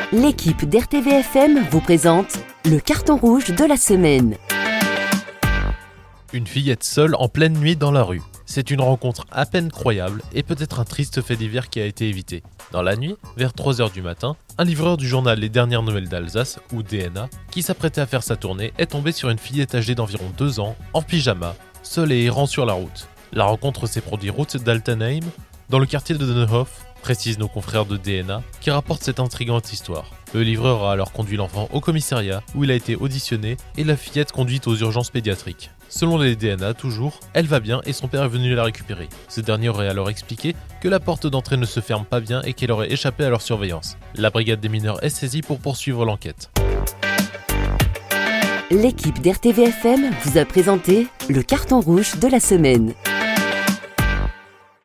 L'équipe d'RTVFM vous présente le carton rouge de la semaine. Une fillette seule en pleine nuit dans la rue. C'est une rencontre à peine croyable et peut-être un triste fait divers qui a été évité. Dans la nuit, vers 3h du matin, un livreur du journal Les Dernières Nouvelles d'Alsace, ou DNA, qui s'apprêtait à faire sa tournée, est tombé sur une fillette âgée d'environ 2 ans, en pyjama, seule et errant sur la route. La rencontre s'est produite route d'Altenheim, dans le quartier de Dönhof, précisent nos confrères de DNA, qui rapportent cette intrigante histoire. Le livreur a alors conduit l'enfant au commissariat, où il a été auditionné, et la fillette conduite aux urgences pédiatriques. Selon les DNA, toujours, elle va bien et son père est venu la récupérer. Ce dernier aurait alors expliqué que la porte d'entrée ne se ferme pas bien et qu'elle aurait échappé à leur surveillance. La brigade des mineurs est saisie pour poursuivre l'enquête. L'équipe d'RTVFM vous a présenté le carton rouge de la semaine.